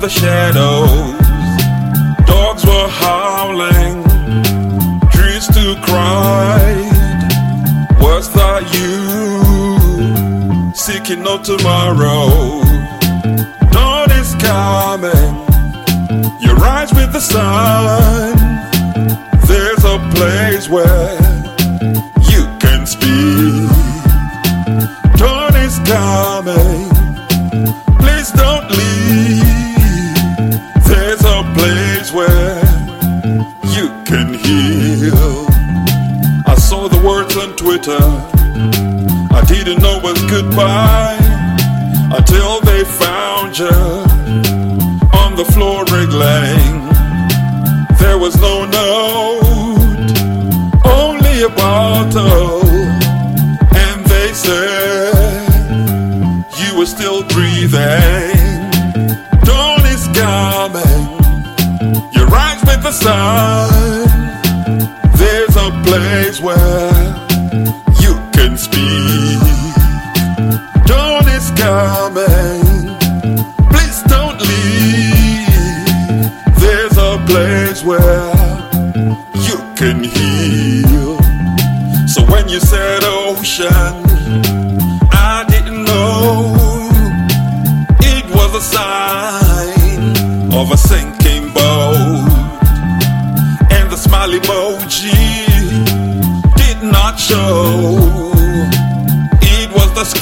shadows. Dogs were howling, trees to cry. Was that you, seeking no tomorrow? Dawn is coming, you rise with the sun. There's a place where you can speak. Dawn is coming, please don't leave. There's a place where you can heal. I saw the words on Twitter, I didn't know was goodbye until they found you on the floor wriggling. There was no note, only a bottle, and they said you were still breathing. Dawn is coming, you rise with the sun. There's a place where you can speak. Dawn is coming, please don't leave. There's a place where you can heal. So when you said ocean, I didn't know it was a sign of a sinking boat. And the smile emoji did not show it was the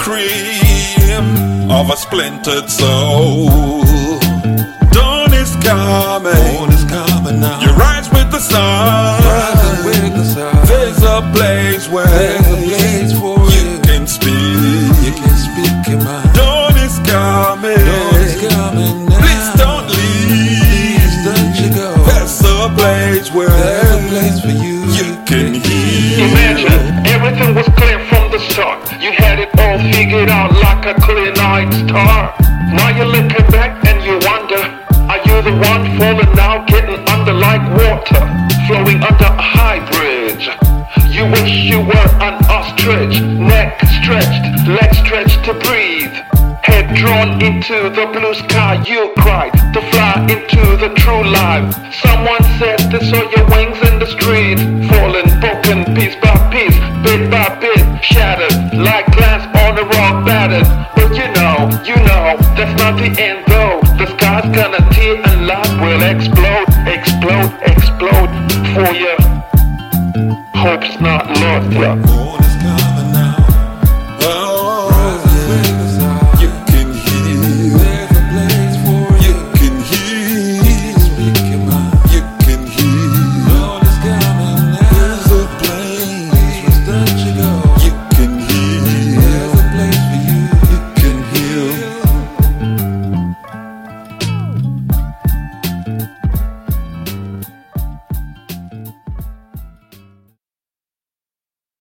scream of a splintered soul. Dawn is coming, now. You rise with the sun. There's a place where you can speak. Your mind. Dawn is coming, Now. please don't leave. Please don't you go. There's a place where There's a place for you can heal. Imagine everything was clear from the start. You had it all figured out like a clear-eyed star. Now you're looking back and you wonder, are you the one falling now, getting under like water, flowing under a high bridge? You wish you were an ostrich, neck stretched, legs stretched to breathe. Head drawn into the blue sky, you cried to fly into the true life. Someone said they saw your wings in the street, falling, broken piece by piece, bit by bit, shattered like glass on a rock battered. But you know, that's not the end though. The sky's gonna tear and life will explode, explode, explode for you. Hope's not lost, yeah.